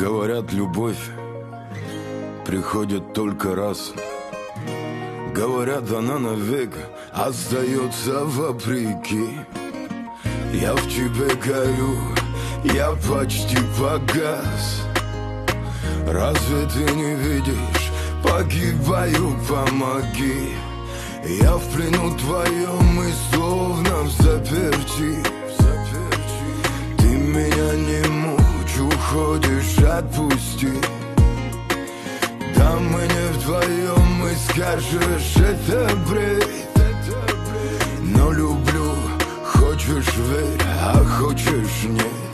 Говорят, любовь приходит только раз. Говорят, она навек остается вопреки. Я в тебе горю, я почти погас. Разве ты не видишь, погибаю, помоги. Я в плену твоем и словно в заперти. Ты меня не мучь, уходишь, отпусти. Да мы не вдвоем, и скажешь, это бред. Но люблю, хочешь верь, а хочешь нет.